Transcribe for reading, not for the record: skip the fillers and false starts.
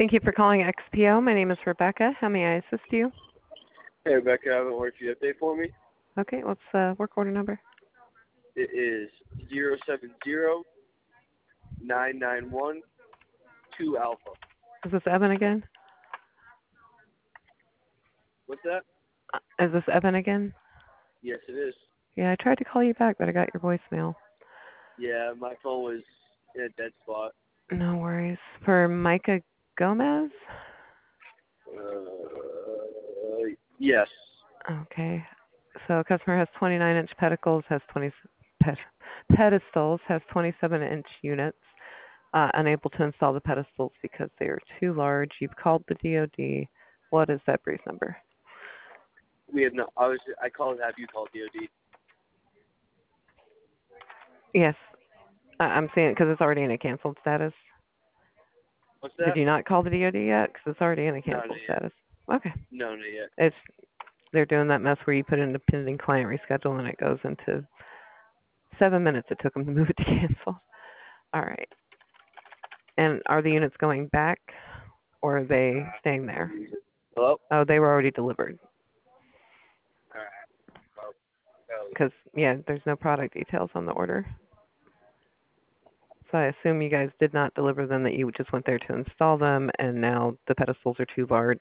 Thank you for calling XPO. My name is Rebecca. How may I assist you? Hey, Rebecca, I haven't worked the update for me. Okay, what's the work order number? It is 070-991-2 Alpha. Is this Evan again? What's that? Is this Evan again? Yes, it is. Yeah, I tried to call you back, but I got your voicemail. Yeah, my phone was in a dead spot. No worries. For Micah Gomez? Yes. Okay. So a customer has 29-inch pedestals, pedestals, has 27-inch units. Unable to install the pedestals because they are too large. You've called the DoD. What is that brief number? We have no. I called. Have you called DOD? Yes, I'm seeing it because it's already in a canceled status. What's Did that? you not call the DoD yet? Because it's already in a No, not canceled yet. status. Okay. No, not yet. They're doing that mess where you put in a pending client reschedule and it goes into 7 minutes. It took them to move it to cancel. All right. And are the units going back or are they staying there? Hello. Oh, they were already delivered. All right. Well, Because, yeah, there's no product details on the order. So I assume you guys did not deliver them, that you just went there to install them, and now the pedestals are too large